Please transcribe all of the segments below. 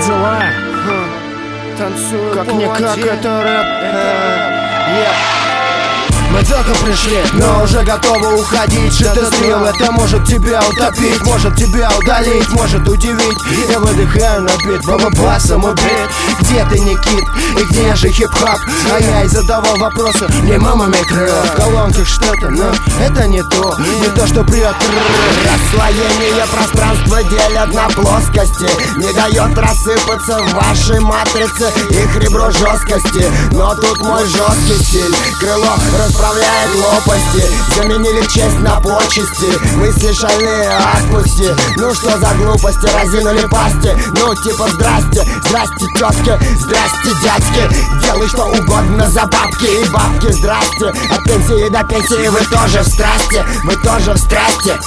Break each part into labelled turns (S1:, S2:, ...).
S1: дела?
S2: Танцую
S1: Как
S2: по
S1: никак
S2: воде.
S1: это рэп.
S2: Мы только пришли, но уже готовы уходить. Что-то стрел, это может тебя утопить, может тебя удалить, может удивить. Я выдыхаю на бит, баба-басом убит. Где ты, Никит, и где же хип-хоп? А я и задавал вопросы, мне мама микро. В колонках что-то, но это не то, что прет.
S3: Расслоение пространства делят на плоскости, не дает рассыпаться в вашей матрице их ребро жесткости. Но тут мой жесткий стиль, крыло расправляет лопасти, заменили честь на почести, мысли шальные отпусти. Ну что за глупости, разинули пасти. Ну типа здрасте, здрасте тетки, здрасте дядьки, делай что угодно за бабки и бабки. Здрасте, от пенсии до пенсии вы тоже в страсти, вы тоже в страсти.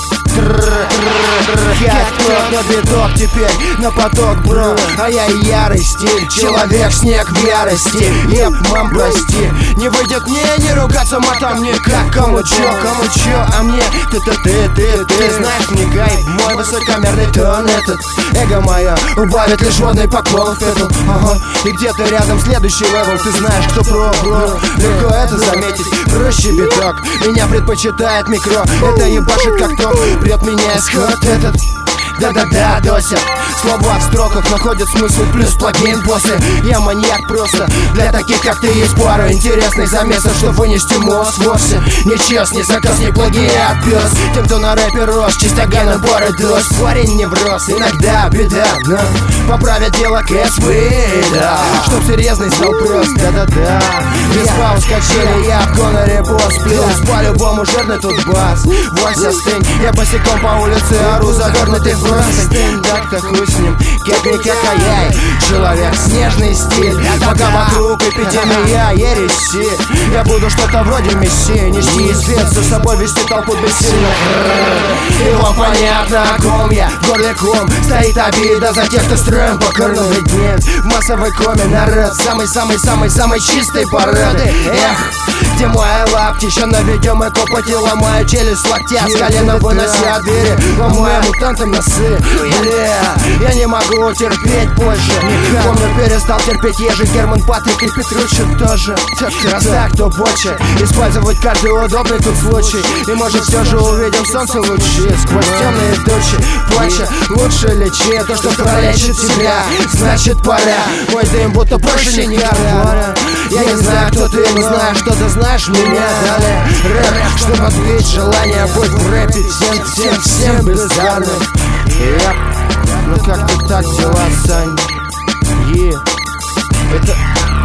S2: Я кто на биток теперь, на поток, бро. А я и ярый стиль, человек снег в ярости. Еп, мам, прости, не выйдет мне не ругаться матом никак. Кому чё, а мне ты знаешь, не гай, мой высокомерный тон этот. Эго мое убавит лишь водный поклон в пету. Ага, и где-то рядом следующий левел. Ты знаешь, кто про, легко это заметить. Проще биток, меня предпочитает микро. Это ебашит как топ, прет меня исход этот. Да-да-да, Дося. Слова в строках находят смысл, плюс плагин после. Я маньяк просто. Для таких, как ты, есть пара интересных замесов, что вынести мозг вовсе. Не чес, не заказ, не плагиат, пес. Тем, кто на рэпе рос, чистога набора дос. Парень не врос, иногда беда, но поправят дело КСВ, да. Чтоб серьезный стал прост, да-да-да. Без пауз качели, я в коноре босс. Плюс по-любому жирный тут бас. Вася, стынь, я босиком по улице ору, завернутый в простынь. Так-то хуй с ним, как-никак, а я человек, снежный стиль. Пока вокруг эпидемия, ереси, я буду что-то вроде мессии. Нести свет за собой, вести толпу бессильно. И вам понятно, о ком я, в горле ком. Стоит обида за тех, кто строем покорный день. В массовой коме народ самый-самый-самый-самый чистой породы. Эх, где моя лапти, еще наведем эко по телу, ломаю челюсть с локтя, с колена вынося двери, ломаю мутантам носы. Бля, я не могу терпеть больше. Помню, перестал терпеть Ежи, Герман, Патрик и Петруччи тоже. Раз так, то больше использовать каждый удобный тут случай. И может все же увидим солнце лучи сквозь темные тучи. Плача, лучше лечи то, что пролечит тебя. Значит пора, мой дым будто больше не пора. Я не знаю, кто ты, но знаю, что ты знаешь меня. Далее рэп, чтобы отбить желание быть в рэпе всем бездарным. Ну как-то так дела, Сань. Это